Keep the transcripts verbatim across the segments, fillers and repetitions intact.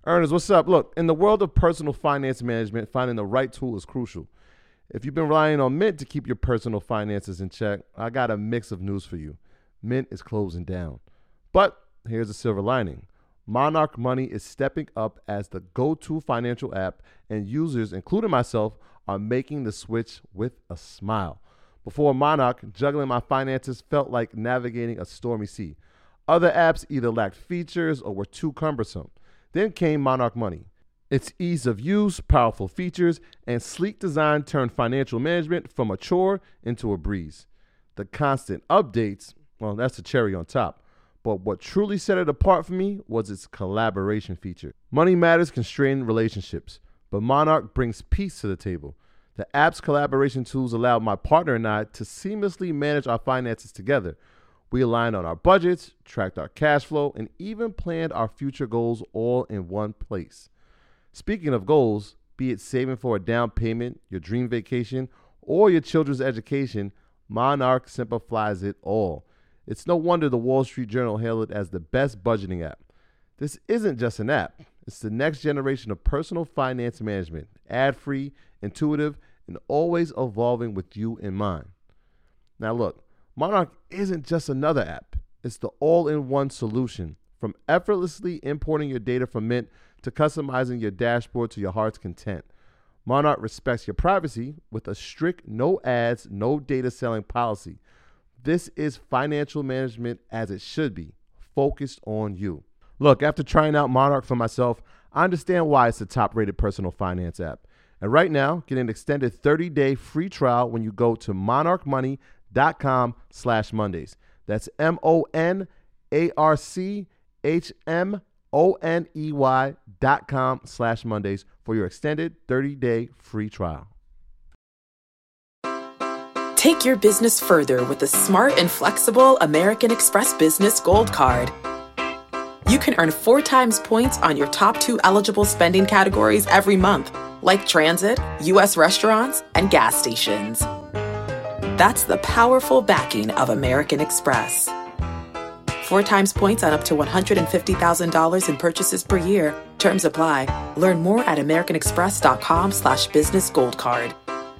Ernest, what's up? Look, in the world of personal finance management, finding the right tool is crucial. If you've been relying on Mint to keep your personal finances in check, I got a mix of news for you. Mint is closing down. But here's a silver lining. Monarch Money is stepping up as the go-to financial app, and users, including myself, are making the switch with a smile. Before Monarch, juggling my finances felt like navigating a stormy sea. Other apps either lacked features or were too cumbersome. Then came Monarch Money. Its ease of use, powerful features, and sleek design turned financial management from a chore into a breeze. The constant updates, well, that's the cherry on top. But what truly set it apart for me was its collaboration feature. Money matters constrain relationships, but Monarch brings peace to the table. The app's collaboration tools allow my partner and I to seamlessly manage our finances together. We aligned on our budgets, tracked our cash flow, and even planned our future goals all in one place. Speaking of goals, be it saving for a down payment, your dream vacation, or your children's education, Monarch simplifies it all. It's no wonder the Wall Street Journal hailed it as the best budgeting app. This isn't just an app. It's the next generation of personal finance management, ad-free, intuitive, and always evolving with you in mind. Now look, Monarch isn't just another app. It's the all-in-one solution. From effortlessly importing your data from Mint to customizing your dashboard to your heart's content. Monarch respects your privacy with a strict no ads, no data selling policy. This is financial management as it should be, focused on you. Look, after trying out Monarch for myself, I understand why it's the top-rated personal finance app. And right now, get an extended thirty-day free trial when you go to monarchmoney.com slash Mondays. That's M-O-N-A-R-C-H-M-O-N-E-Y dot com slash Mondays for your extended thirty-day free trial. Take your business further with the smart and flexible American Express Business Gold Card. You can earn four times points on your top two eligible spending categories every month, like transit, U S restaurants, and gas stations. That's the powerful backing of American Express. Four times points on up to one hundred fifty thousand dollars in purchases per year. Terms apply. Learn more at americanexpress.com slash business gold card.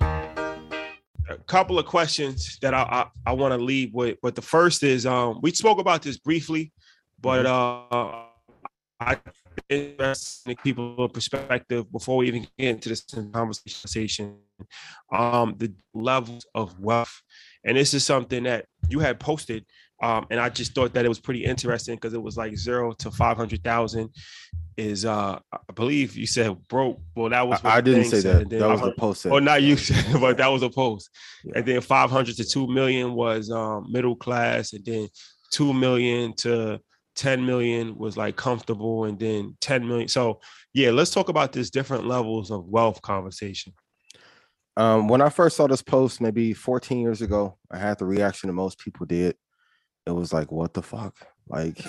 A couple of questions that I I, I want to leave with. But the first is, um, we spoke about this briefly, but uh, I interested in people's perspective before we even get into this conversation. Um, the levels of wealth, and this is something that you had posted, um, and I just thought that it was pretty interesting because it was like zero to five hundred thousand. Is uh I believe you said broke. Well, that was what I, I didn't say said. that. That was the post. Or not you said, but that was a post. Yeah. And then five hundred to two million was um middle class, and then two million to ten million was like comfortable, and then ten million. So yeah, let's talk about this different levels of wealth conversation. Um, when I first saw this post, maybe fourteen years ago, I had the reaction that most people did. It was like, what the fuck? Like,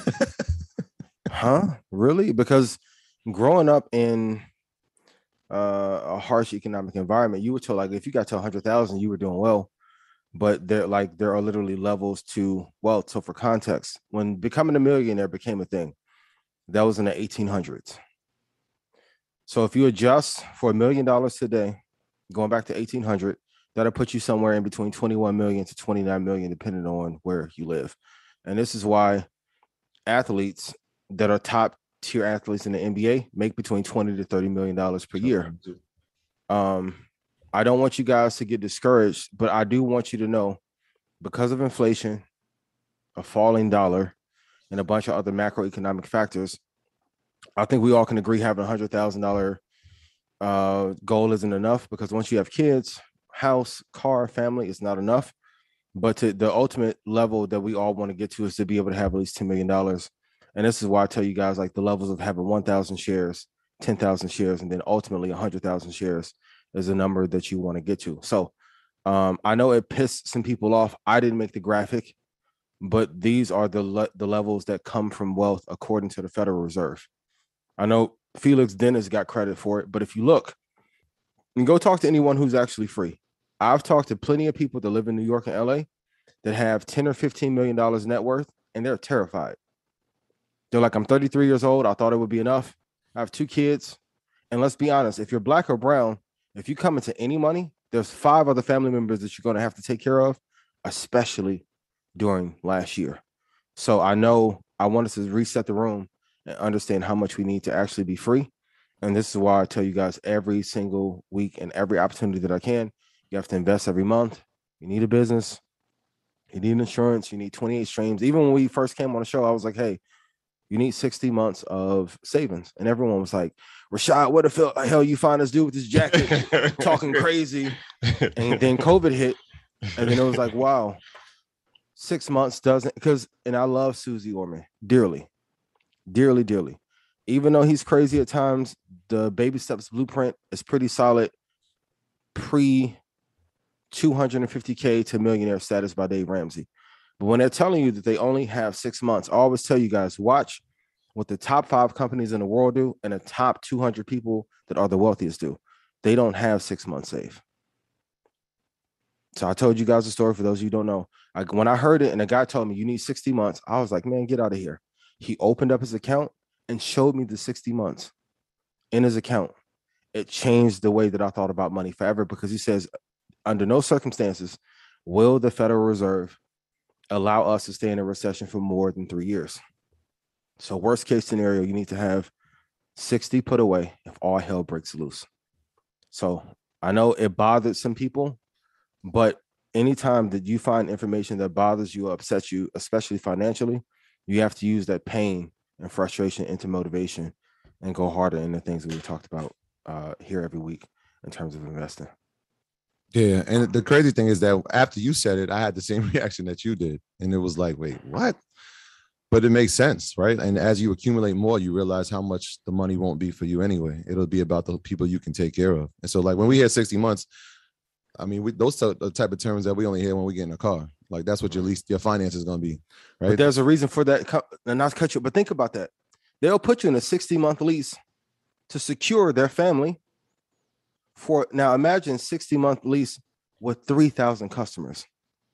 huh? Really? Because growing up in uh, a harsh economic environment, you were told like if you got to one hundred thousand, you were doing well. But there, like, there are literally levels to wealth. So for context, when becoming a millionaire became a thing, that was in the eighteen hundreds. So if you adjust for a million dollars today, going back to eighteen hundred, that'll put you somewhere in between twenty-one million to twenty-nine million, depending on where you live. And this is why athletes that are top tier athletes in the N B A make between twenty to thirty million dollars per year. Um, I don't want you guys to get discouraged, but I do want you to know, because of inflation, a falling dollar, and a bunch of other macroeconomic factors, I think we all can agree having a hundred thousand dollar uh, goal isn't enough, because once you have kids, house, car, family, it's not enough. But to the ultimate level that we all want to get to is to be able to have at least ten million dollars. And this is why I tell you guys, like, the levels of having one thousand shares, ten thousand shares, and then ultimately one hundred thousand shares is a number that you want to get to. So um, I know it pissed some people off. I didn't make the graphic, but these are the le- the levels that come from wealth according to the Federal Reserve. I know Felix Dennis got credit for it, but if you look and go talk to anyone who's actually free. I've talked to plenty of people that live in New York and L A that have ten or fifteen million dollars net worth, and they're terrified. They're like, I'm thirty-three years old. I thought it would be enough. I have two kids. And let's be honest, if you're black or brown, if you come into any money, there's five other family members that you're going to have to take care of, especially during last year. So I know I wanted to reset the room and understand how much we need to actually be free. And this is why I tell you guys every single week and every opportunity that I can, you have to invest every month. You need a business. You need insurance. You need twenty-eight streams. Even when we first came on the show, I was like, hey, you need sixty months of savings. And everyone was like, Rashad, what the hell you find us do with this jacket? Talking crazy. And then COVID hit. And then it was like, wow, six months doesn't, because, and I love Susie Orman dearly, dearly, dearly. Even though he's crazy at times, the Baby Steps blueprint is pretty solid pre two hundred fifty K to millionaire status by Dave Ramsey. But when they're telling you that they only have six months, I always tell you guys, watch what the top five companies in the world do and the top two hundred people that are the wealthiest do. They don't have six months save. So I told you guys a story for those of you who don't know. I, when I heard it and the guy told me you need sixty months, I was like, man, get out of here. He opened up his account and showed me the sixty months in his account. It changed the way that I thought about money forever, because he says, under no circumstances will the Federal Reserve allow us to stay in a recession for more than three years. So worst case scenario, you need to have sixty put away if all hell breaks loose. So I know it bothered some people, but anytime that you find information that bothers you or upsets you, especially financially, you have to use that pain and frustration into motivation and go harder in the things that we talked about uh, here every week in terms of investing. Yeah, and the crazy thing is that after you said it, I had the same reaction that you did. And it was like, wait, what? But it makes sense, right? And as you accumulate more, you realize how much the money won't be for you anyway. It'll be about the people you can take care of. And so like when we had sixty months, I mean, we, those are the type of terms that we only hear when we get in a car. Like that's what your least, your finance is going to be, right? But there's a reason for that. And not to cut you, but think about that. They'll put you in a sixty month lease to secure their family for, now imagine sixty month lease with three thousand customers.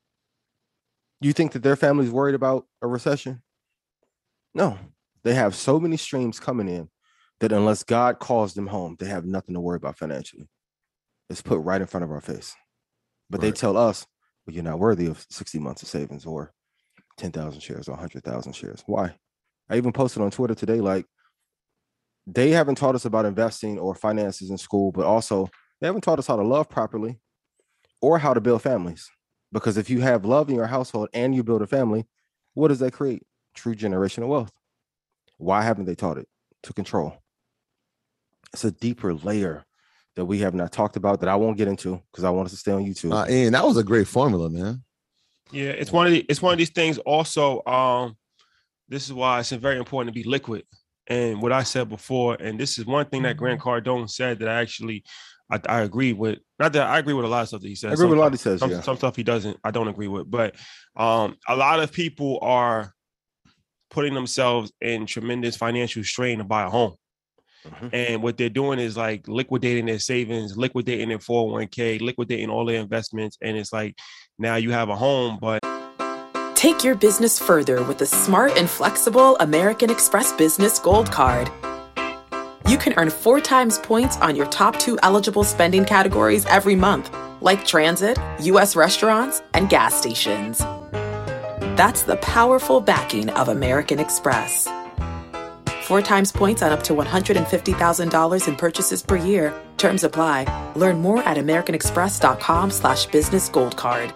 You think that their family's worried about a recession? No, they have so many streams coming in that unless God calls them home, they have nothing to worry about financially. It's put right in front of our face. But right. They tell us, well, you're not worthy of sixty months of savings or ten thousand shares or one hundred thousand shares. Why? I even posted on Twitter today, like, they haven't taught us about investing or finances in school, but also they haven't taught us how to love properly or how to build families. Because if you have love in your household and you build a family, what does that create? True generational wealth. Why haven't they taught it? To control. It's a deeper layer that we have not talked about that I won't get into because I want us to stay on YouTube. Uh, and that was a great formula, man. Yeah, it's one of the, it's one of these things. Also, um, this is why it's very important to be liquid. And what I said before, and this is one thing that Grant Cardone said that I actually I, I agree with. Not that I agree with a lot of stuff that he says. I agree some, with a lot he says. Some, yeah. some stuff he doesn't. I don't agree with. But um, a lot of people are putting themselves in tremendous financial strain to buy a home. Mm-hmm. And what they're doing is like liquidating their savings, liquidating their four oh one k, liquidating all their investments. And it's like, now you have a home, but. Take your business further with the smart and flexible American Express Business Gold Card. You can earn four times points on your top two eligible spending categories every month, like transit, U S restaurants, and gas stations. That's the powerful backing of American Express. Four times points on up to one hundred fifty thousand dollars in purchases per year. Terms apply. Learn more at americanexpress.com slash business gold card.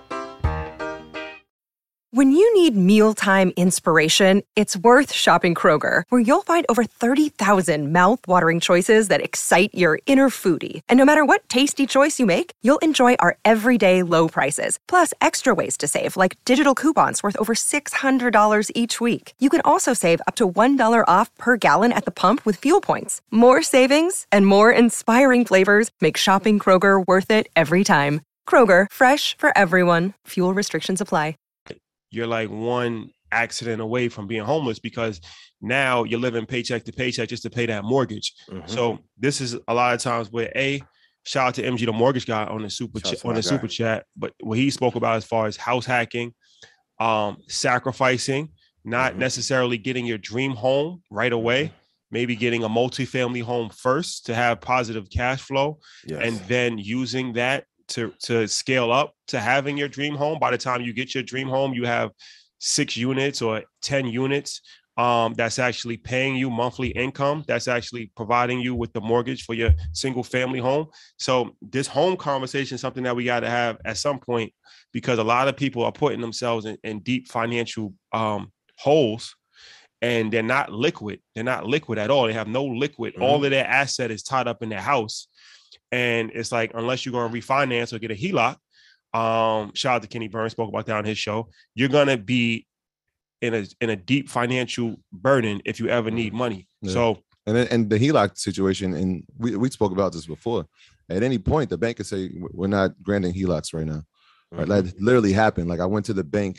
When you need mealtime inspiration, it's worth shopping Kroger, where you'll find over thirty thousand mouth-watering choices that excite your inner foodie. And no matter what tasty choice you make, you'll enjoy our everyday low prices, plus extra ways to save, like digital coupons worth over six hundred dollars each week. You can also save up to one dollar off per gallon at the pump with fuel points. More savings and more inspiring flavors make shopping Kroger worth it every time. Kroger, fresh for everyone. Fuel restrictions apply. You're like one accident away from being homeless because now you're living paycheck to paycheck just to pay that mortgage. Mm-hmm. So this is a lot of times where a shout out to M G, the mortgage guy, on the super ch- on the guy. super chat. But what he spoke about as far as house hacking, um, sacrificing, not mm-hmm. necessarily getting your dream home right away. maybe getting a multifamily home first to have positive cash flow, Yes. and then using that to, to scale up to having your dream home. By the time you get your dream home, you have six units or ten units um, that's actually paying you monthly income, that's actually providing you with the mortgage for your single family home. So this home conversation is something that we got to have at some point, because a lot of people are putting themselves in, in deep financial um, holes, and they're not liquid. They're not liquid at all. They have no liquid. Mm-hmm. All of their asset is tied up in their house. And it's like, unless you're going to refinance or get a H E L O C, um, shout out to Kenny Burns, spoke about that on his show, you're going to be in a in a deep financial burden if you ever need money. Yeah. So, and then, and the H E L O C situation, and we, we spoke about this before. At any point, the bank could say, we're not granting H E L O Cs right now. Mm-hmm. Right? That literally happened. Like, I went to the bank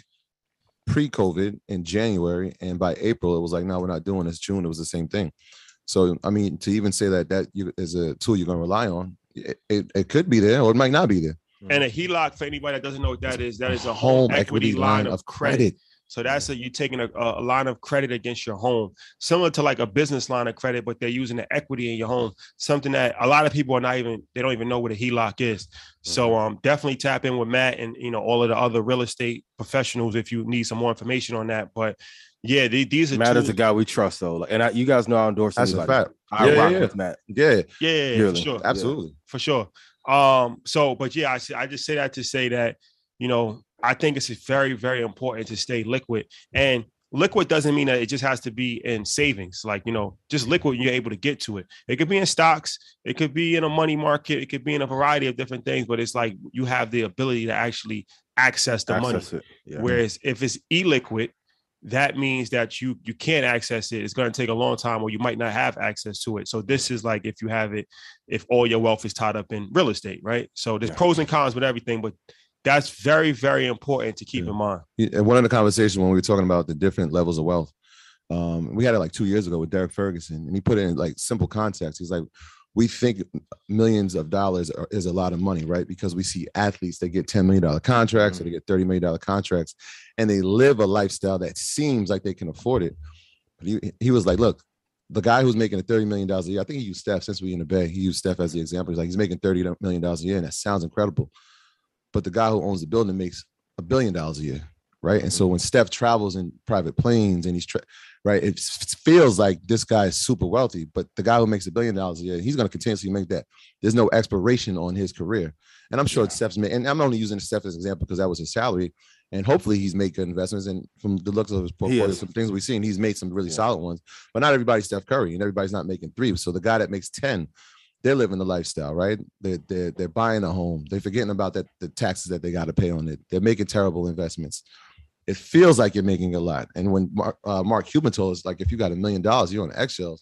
pre-COVID in January, and by April, it was like, no, we're not doing this. June, it was the same thing. So, I mean, to even say that that you, is a tool you're going to rely on, it, it, it could be there or it might not be there. And a H E L O C, for anybody that doesn't know what that is, that is a home, home equity, equity line, line of credit. credit. So that's a, you taking a, a line of credit against your home, similar to like a business line of credit, but they're using the equity in your home, something that a lot of people are not even, they don't even know what a H E L O C is. So um, definitely tap in with Matt and, you know, all of the other real estate professionals if you need some more information on that. But yeah, they, these are Matt tools. is a guy we trust, though. And I, you guys know I endorse That's anybody. a fact. I yeah, rock yeah. with Matt. Yeah. Yeah, yeah, for sure. Absolutely. Yeah, for sure. Um, so, but yeah, I, I just say that to say that, you know, I think it's very, very important to stay liquid. And liquid doesn't mean that it just has to be in savings. Like, you know, just liquid, you're able to get to it. It could be in stocks. It could be in a money market. It could be in a variety of different things. But it's like you have the ability to actually access the access money. Yeah. Whereas if it's illiquid, that means that you you can't access it. It's going to take a long time, or you might not have access to it. So this is like if you have it, if all your wealth is tied up in real estate, right? So there's yeah. pros and cons with everything, but that's very, very important to keep yeah. in mind. And one of the conversations when we were talking about the different levels of wealth, um, we had it like two years ago with Derek Ferguson, and he put it in like simple context. He's like, we think millions of dollars are, is a lot of money, right? Because we see athletes that get ten million dollars contracts, mm-hmm. or they get thirty million dollars contracts, and they live a lifestyle that seems like they can afford it. But he, he was like, look, the guy who's making a thirty million dollars a year, I think he used Steph since we in the Bay. He used Steph as the example. He's like, he's making thirty million dollars a year, and that sounds incredible. But the guy who owns the building makes a billion dollars a year, right? And so when Steph travels in private planes and he's, tra- right, it feels like this guy is super wealthy, but the guy who makes a billion dollars a year, he's going to continuously make that. There's no expiration on his career. And I'm sure yeah. Steph's made, and I'm only using Steph as an example because that was his salary. And hopefully he's made good investments. And from the looks of his portfolio, some things we've seen, he's made some really yeah. solid ones. But not everybody's Steph Curry, and everybody's not making three. So the guy that makes ten, they're living the lifestyle, right? They're, they're, they're buying a home. They're forgetting about that, the taxes that they got to pay on it. They're making terrible investments. It feels like you're making a lot. And when Mark, uh, Mark Cuban told us, like, if you got a million dollars, you're on eggshells.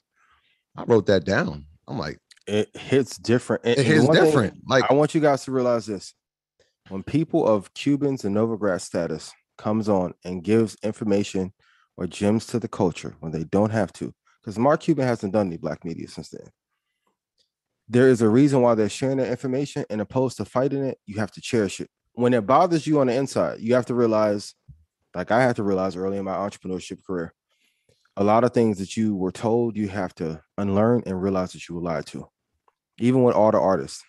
I wrote that down. I'm like, it hits different. It hits different. Thing, like, I want you guys to realize this. When people of Cubans and Novogratz status comes on and gives information or gems to the culture when they don't have to, because Mark Cuban hasn't done any black media since then. There is a reason why they're sharing that information, and opposed to fighting it, you have to cherish it. When it bothers you on the inside, you have to realize, like I had to realize early in my entrepreneurship career, a lot of things that you were told, you have to unlearn and realize that you were lied to. Even with all the artists.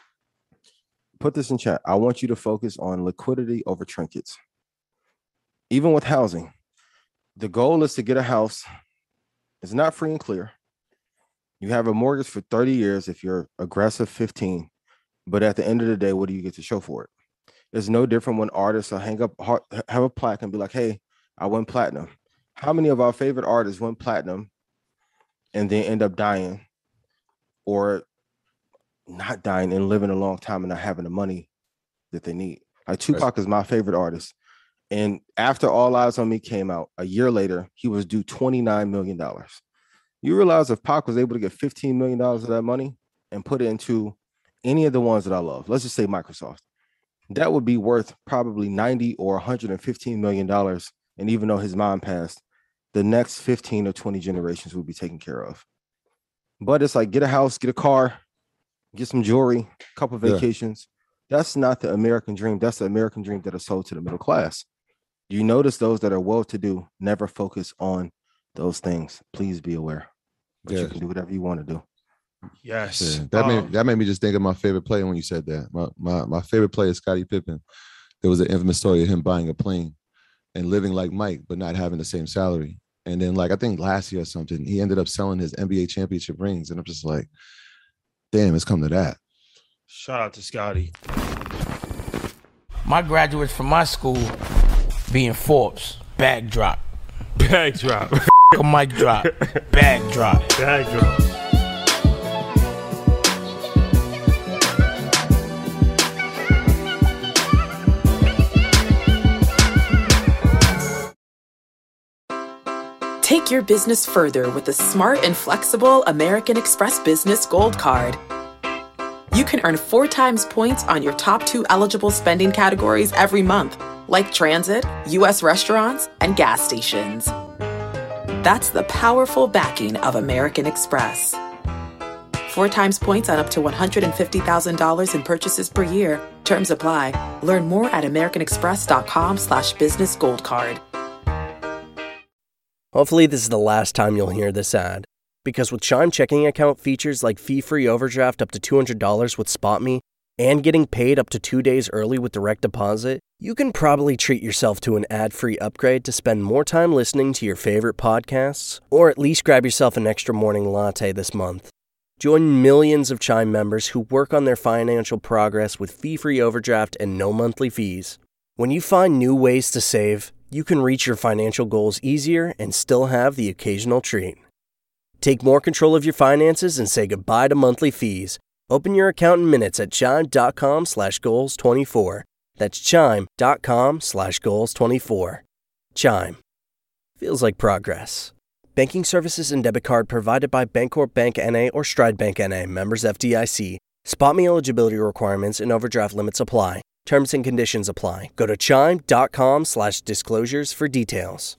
Put this in chat. I want you to focus on liquidity over trinkets. Even with housing, the goal is to get a house. It's not free and clear. You have a mortgage for thirty years if you're aggressive fifteen, but at the end of the day, what do you get to show for it? It's no different when artists will hang up, have a plaque and be like, hey, I went platinum. How many of our favorite artists went platinum and then end up dying, or not dying and living a long time and not having the money that they need? Like Tupac is my favorite artist. And after All Eyes on Me came out, a year later, he was due twenty-nine million dollars. You realize if Pac was able to get fifteen million dollars of that money and put it into any of the ones that I love, let's just say Microsoft, that would be worth probably ninety or one hundred fifteen million dollars. And even though his mom passed, the next fifteen or twenty generations will be taken care of. But it's like, get a house, get a car, get some jewelry, a couple of vacations. Yeah. That's not the American dream. That's the American dream that is sold to the middle class. You notice those that are well-to-do never focus on those things. Please be aware. but Yeah. you can do whatever you want to do. Yes. Yeah, that made Um, that made me just think of my favorite player when you said that. My my my favorite player is Scottie Pippen. There was an infamous story of him buying a plane and living like Mike, but not having the same salary. And then, like I think last year or something, he ended up selling his N B A championship rings, and I'm just like, damn, it's come to that. Shout out to Scotty. My graduates from my school being Forbes, bag drop. Bag drop. A mic drop, bag drop. Bag drop. Take your business further with the smart and flexible American Express Business Gold Card. You can earn four times points on your top two eligible spending categories every month, like transit, U S restaurants, and gas stations. That's the powerful backing of American Express. Four times points on up to one hundred fifty thousand dollars in purchases per year. Terms apply. Learn more at americanexpress.com slash business gold card. Hopefully this is the last time you'll hear this ad. Because with Chime checking account features like fee-free overdraft up to two hundred dollars with SpotMe and getting paid up to two days early with direct deposit, you can probably treat yourself to an ad-free upgrade to spend more time listening to your favorite podcasts, or at least grab yourself an extra morning latte this month. Join millions of Chime members who work on their financial progress with fee-free overdraft and no monthly fees. When you find new ways to save, you can reach your financial goals easier and still have the occasional treat. Take more control of your finances and say goodbye to monthly fees. Open your account in minutes at chime.com slash goals 24. That's chime.com slash goals 24. Chime. Feels like progress. Banking services and debit card provided by Bancorp Bank N A or Stride Bank N A, members F D I C. SpotMe eligibility requirements and overdraft limits apply. Terms and conditions apply. Go to chime.com slash disclosures for details.